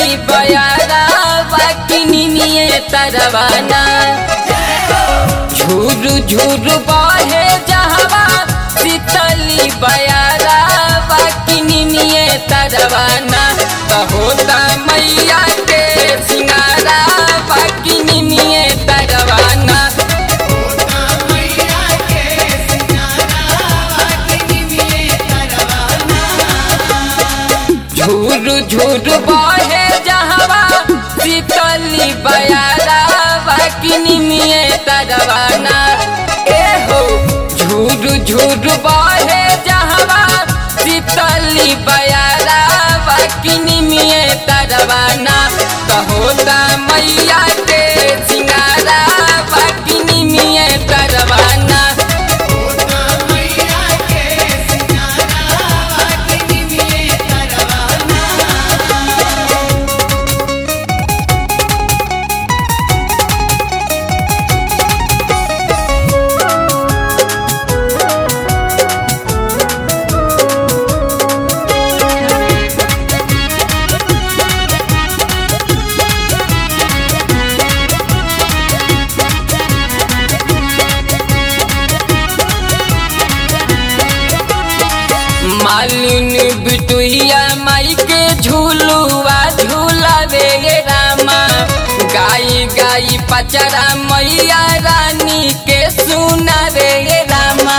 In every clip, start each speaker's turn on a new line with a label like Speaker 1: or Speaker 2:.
Speaker 1: शीतली बयारा बाकिनिए तरवाना झूरू झूरू बहे जहवा शीतली बयारा बाकिनिए तरवाना होता मैया के सिंगारा बाकिनिए तरवाना झूरू झूरू बहे जहवा शीतली बयारा बाकिनिए तरवाना ए हो झूरू झूरू बहे जहवा शीतली बयारा बाकिनिए तरवाना होता मैया के सिंगारा बाकिनिए तरवाना मालिन बिटुइया माई के झूलुआ झूलावे रामा गाई गाई पचरा मैया रानी के सुनावे रामा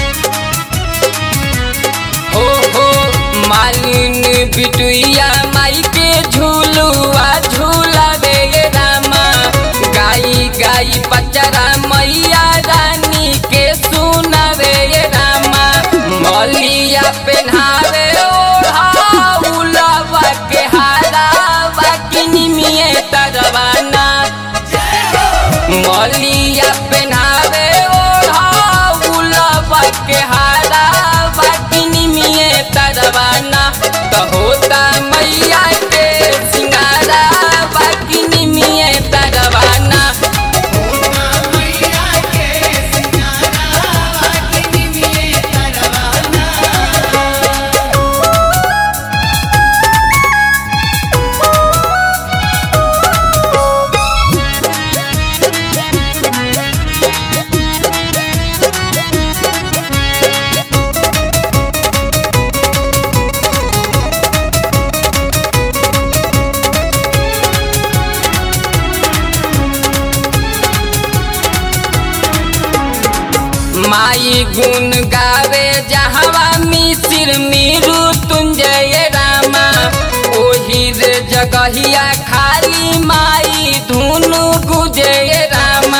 Speaker 1: हो मालिन बिटुइया माई के झूलुआ झूलावे रामा गाई गाई पचरा मैया रानी के सुनावे रामा मलिया पेन्हावे ओढ़ाउलवा के हारा बाकिनिए तरवाना मलिया पेन्हावे ओढ़ाउलवा के हारा बाकिनिए तरवाना होता मैया के सिंगारा बाकिनिए तरवाना माई गुण गावे जहवा मिसिर मीरू तुंजय रामा ओही रे जगहिया खाली माई धुनु गुजय रामा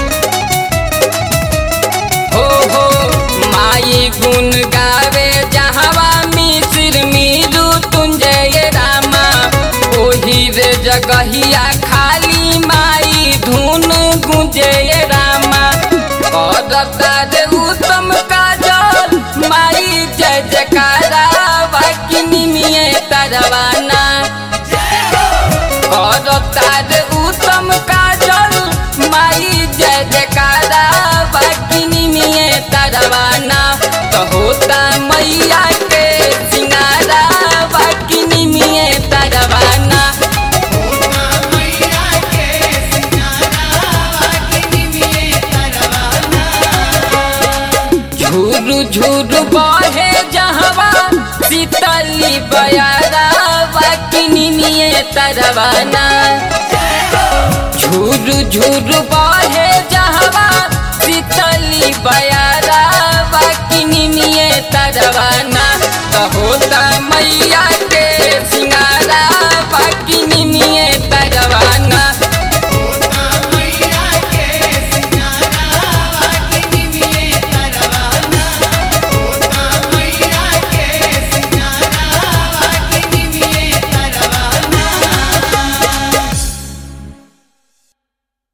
Speaker 1: हो माई गुण गावे जहवा मिसिर मीरू तुंजय रामा ओही रे जगहिया खाली माई धुनु गुजय रामा उत्तम काजल माई जय जयकारा बाकिनिए तरवाना उत्तम काजल माई जय जयकारा बाकिनिए तरवाना होता मैया के सिंगारा बाकिनिए तरवाना झूरू झूरू बहे जहवा शीतली बयारा बाकिनिए तरवाना झूरू झूरू बहे जहवा शीतली बयारा बाकिनिए तरवाना होता मैया के सिंगारा